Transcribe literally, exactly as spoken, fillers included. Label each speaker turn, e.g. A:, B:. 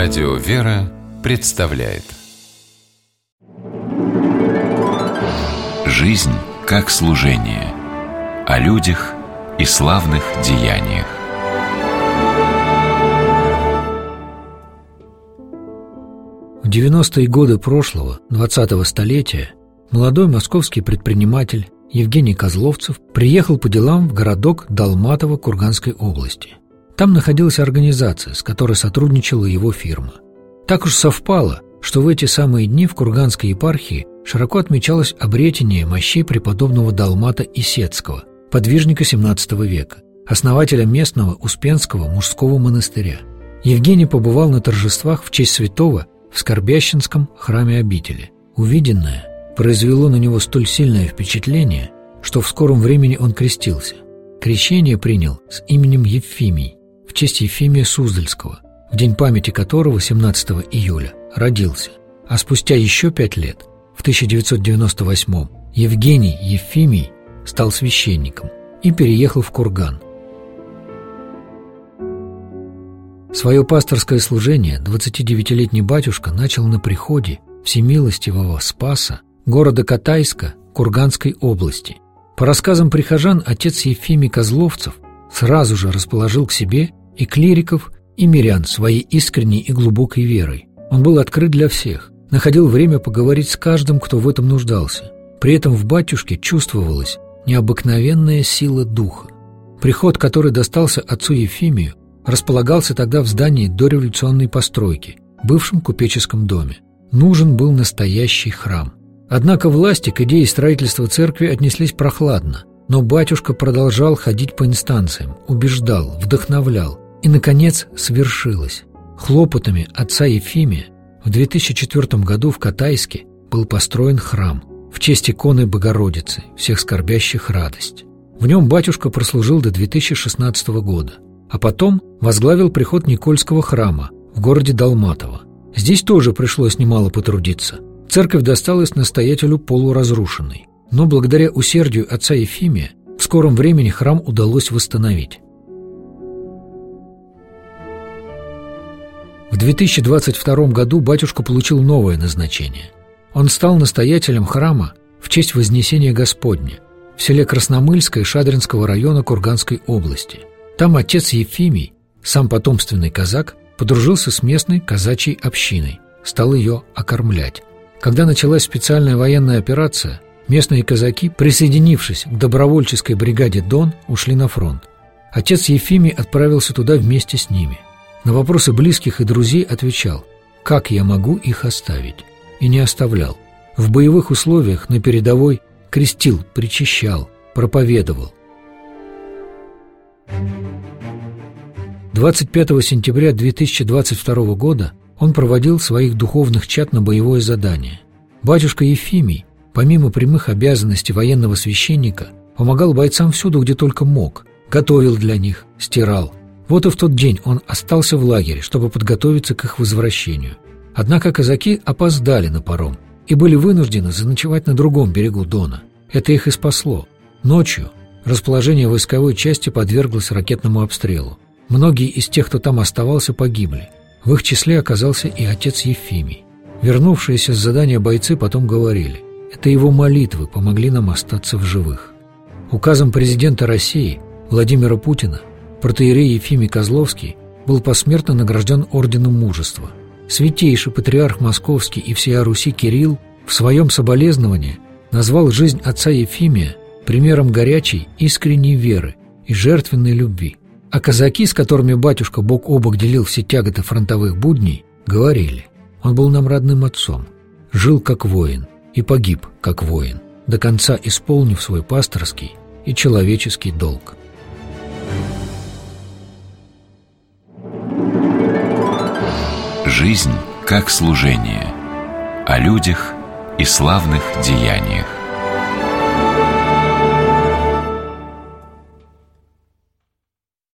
A: Радио «Вера» представляет «Жизнь как служение». О людях и славных деяниях.
B: В девяностые годы прошлого, двадцатого столетия, молодой московский предприниматель Евгений Козловцев приехал по делам в городок Долматово Курганской области. Там находилась организация, с которой сотрудничала его фирма. Так уж совпало, что в эти самые дни в Курганской епархии широко отмечалось обретение мощей преподобного Далмата Исетского, подвижника семнадцатого века, основателя местного Успенского мужского монастыря. Евгений побывал на торжествах в честь святого в Скорбященском храме обители. Увиденное произвело на него столь сильное впечатление, что в скором времени он крестился. Крещение принял с именем Евфимий, в честь Ефимия Суздальского, в день памяти которого, семнадцатого июля, родился. А спустя еще пять лет, в тысяча девятьсот девяносто восьмом, Евгений Евфимий стал священником и переехал в Курган. Свое пасторское служение двадцатидевятилетний батюшка начал на приходе Всемилостивого Спаса города Катайска Курганской области. По рассказам прихожан, отец Ефимий Козловцев сразу же расположил к себе и клириков, и мирян своей искренней и глубокой верой. Он был открыт для всех, находил время поговорить с каждым, кто в этом нуждался. При этом в батюшке чувствовалась необыкновенная сила духа. Приход, который достался отцу Ефимию, располагался тогда в здании дореволюционной постройки, бывшем купеческом доме. Нужен был настоящий храм. Однако власти к идее строительства церкви отнеслись прохладно, но батюшка продолжал ходить по инстанциям, убеждал, вдохновлял, и, наконец, свершилось. Хлопотами отца Ефимия в две тысячи четвёртом году в Катайске был построен храм в честь иконы Богородицы, всех скорбящих радость. В нем батюшка прослужил до две тысячи шестнадцатого года, а потом возглавил приход Никольского храма в городе Долматово. Здесь тоже пришлось немало потрудиться. Церковь досталась настоятелю полуразрушенной, но благодаря усердию отца Ефимия в скором времени храм удалось восстановить. В две тысячи двадцать втором году батюшка получил новое назначение. Он стал настоятелем храма в честь Вознесения Господня в селе Красномыльское Шадринского района Курганской области. Там отец Ефимий, сам потомственный казак, подружился с местной казачьей общиной, стал ее окормлять. Когда началась специальная военная операция, местные казаки, присоединившись к добровольческой бригаде «Дон», ушли на фронт. Отец Ефимий отправился туда вместе с ними. На вопросы близких и друзей отвечал: «Как я могу их оставить?» И не оставлял. В боевых условиях на передовой крестил, причащал, проповедовал. двадцать пятого сентября две тысячи двадцать второго года он проводил своих духовных чад на боевое задание. Батюшка Ефимий, помимо прямых обязанностей военного священника, помогал бойцам всюду, где только мог, готовил для них, стирал. Вот и в тот день он остался в лагере, чтобы подготовиться к их возвращению. Однако казаки опоздали на паром и были вынуждены заночевать на другом берегу Дона. Это их и спасло. Ночью расположение войсковой части подверглось ракетному обстрелу. Многие из тех, кто там оставался, погибли. В их числе оказался и отец Ефимий. Вернувшиеся с задания бойцы потом говорили: это его молитвы помогли нам остаться в живых. Указом президента России Владимира Путина протоиерей Ефимий Козловский был посмертно награжден орденом мужества. Святейший патриарх Московский и всея Руси Кирилл в своем соболезновании назвал жизнь отца Ефимия примером горячей, искренней веры и жертвенной любви. А казаки, с которыми батюшка бок о бок делил все тяготы фронтовых будней, говорили: он был нам родным отцом, жил как воин и погиб как воин, до конца исполнив свой пасторский и человеческий долг.
A: Жизнь как служение. О людях и славных деяниях.